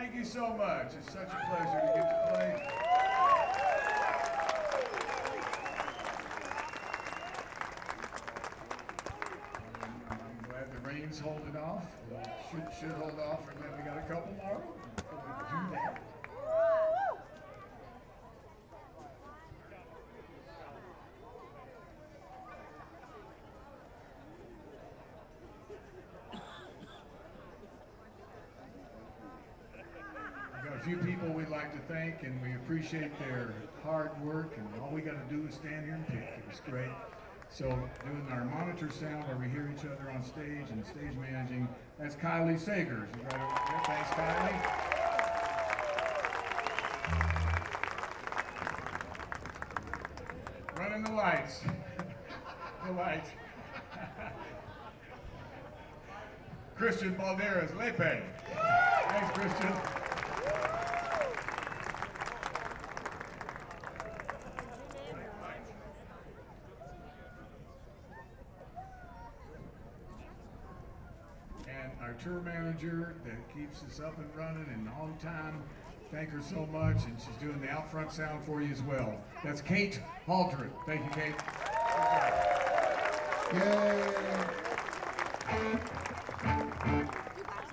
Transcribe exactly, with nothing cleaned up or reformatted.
thank you so much. It's such a pleasure to get to play. I'm glad the rain's holding off. Should, should hold off, and then we got a couple more. Do that. A few people we'd like to thank, and we appreciate their hard work, and all we got to do is stand here and pick. It was great. So doing our monitor sound where we hear each other on stage and stage managing, that's Kylie Sagers. Right over there. Thanks, Kylie. Running the lights. The lights. Christian Balderas, Lepe. Thanks, Christian. And our tour manager that keeps us up and running and on time, thank her so much, and she's doing the out front sound for you as well. That's Kate Haldred. Thank you, Kate. Yay!